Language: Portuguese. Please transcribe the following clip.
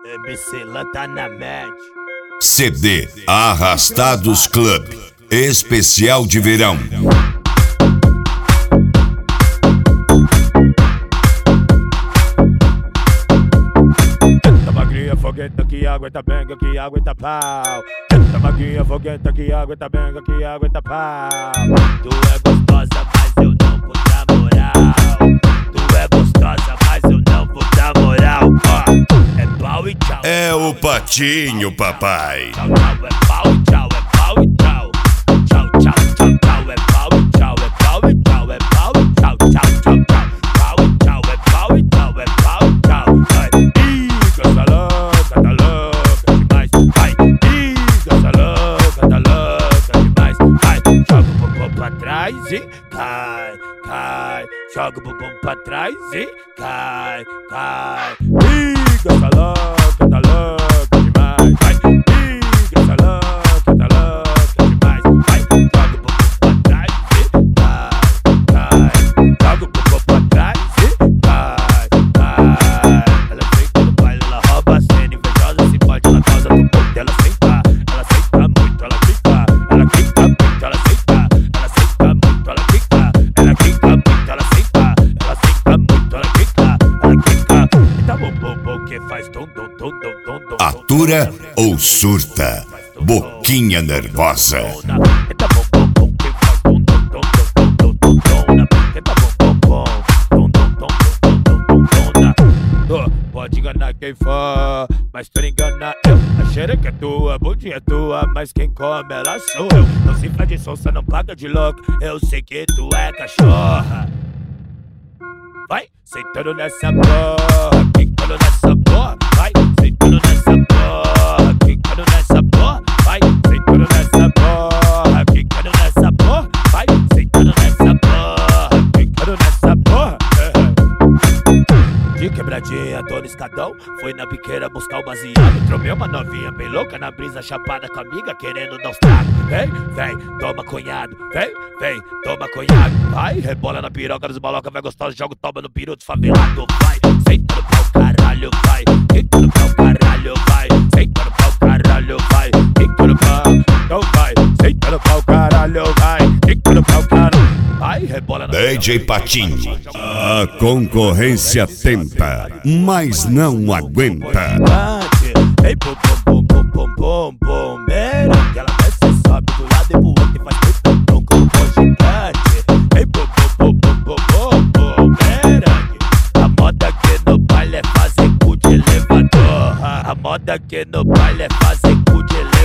MC Lan tá na match. CD Arrastados Club, especial de verão. Eita magrinha foguenta que aguenta benga, que aguenta pau. Eita magrinha foguenta que aguenta benga, que aguenta pau. Tu é gostosa, mas eu não vou dar moral. Tu é gostosa, mas eu não vou dar moral. É pau e tchau. É o Patinho, papai. Tchau, tchau, é pau e tchau, é pau e tchau. Tchau, tchau, tchau, tchau, é pau e tchau, é pau e tchau, é pau e tchau, tchau, tchau, tchau. Pau e tchau, é pau e tchau, é pau e tchau. Ih, gosta louca, tá louca demais. Vai, ih, gosta louca, tá louca demais. Vai, joga o bumbum pra trás e cai, cai. Joga o bumbum pra trás e cai, cai. Ih, gosta louca, tá louca demais. Vai, ih, gosta louca, tá louca demais. Vai, joga o bumbum pra trás e cai, cai. Joga o bumbum pra trás e cai, cai. Ela senta no baile, ela rouba a cena. Invejosa se pode, ela causa do ponto dela sentar. Ela senta muito, ela quica. Ela quica muito, ela senta. Ela senta muito, ela quica. Ela quica muito, ela senta. Ela senta muito, ela quica. Ela quica. Então bom que faz dum dum dum dum dum dum. Atura ou surta? Boquinha nervosa. Eita bom que faz dum dum dum dum dum dum dum. Eita bom dum dum dum dum dum dum dum. Pode enganar quem for, mas tu engana eu. A xereca é tua, a bundinha é tua, mas quem come ela sou eu. Não se faz de sonsa, não paga de louco. Eu sei que tu é cachorra. Vai, sentando nessa porra, quicando nessa porra. Vai, sentando nessa porra, quicando nessa porra. Vai, sentando nessa porra, quicando nessa porra. Vai, sentando nessa porra, quicando nessa porra. De quebradinha, tô no escadão. Fui na biqueira buscar o baseado. Tromei uma novinha bem louca na brisa, chapada com a amiga, querendo dar uns tragos. Vem, vem, toma cunhado. Vem, vem, toma cunhado. Vai, rebola na piroca dos maloca, vai gostosa, joga o toba no peru dos favelado. Vai, senta no pau, caralho, vai. Senta no pau, caralho, vai. Senta no pau, caralho, vai. Senta no pau, então vai. Senta no pau, caralho, vai. Senta no pau, caralho. Vai, rebola na DJ Patinho. A concorrência tenta, mas não aguenta. Ei, bom, bom, bom, bom, bom, bom, merengue. Ela desce, sobe do lado e pro outro e faz pum, como um gigante. Ei, bom, bom, bom, bom, bom, bom, merengue. A moda aqui no baile é fazer cu de elevador. A moda aqui no baile é fazer cu de elevador.